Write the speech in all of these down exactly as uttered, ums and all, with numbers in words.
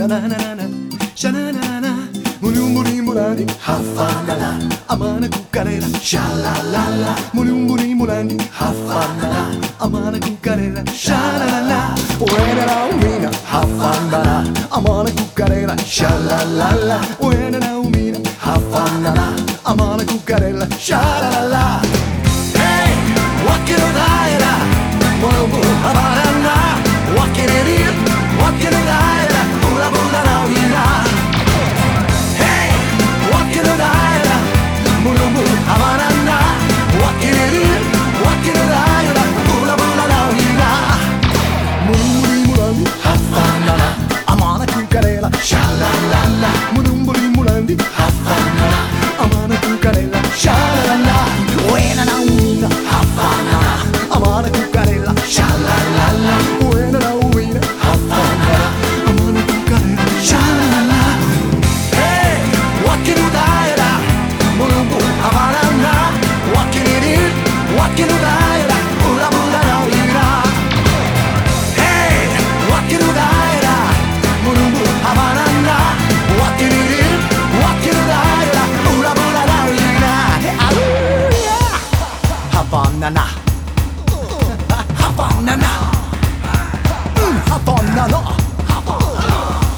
na na na na, sha na na na, mulium mulium mulani, hafanana, amana cucarera, sha la la la, mulium mulium mulani, hafanana, amana cucarera, sha la la la, buena la umina, hafanana, amana cucarera, sha la la la, buena la umina, hafanana, amana cucarera, sha la la la. Hey, what can I do? Mulium mulium hafanana, what can I do? What can I do? Bula bula la umina. Hey, what can I do? Mulium mulium hafanana, what can I do? What can I do? Bula bula la umina. Mulium mulium hafanana, amana cucarera, sha la la la. Mulium mulium mulani, hafanana, amana cucarera, sha la la la. Buena la umina, hafanana, amana cucarera, sha la la la. Buena la umina, hafanana, amana cucarera, sha la la la. Hey, what can you do? Mulium mulium hafanana, what can you do? What can you do? Bula bula la umina. Hey, what can you do? Mulium mulium hafanana, what can you do? What can you do? Bula bula la umina. Hallelujah. Hafanana, hafanana, mm, hafanana, hafanana.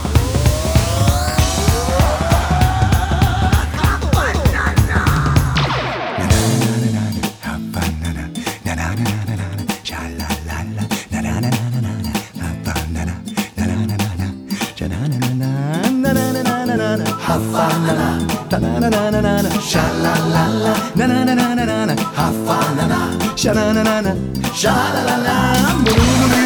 Sha la la la, na na na na na na, hafanana, sha na na na na, sha la la la,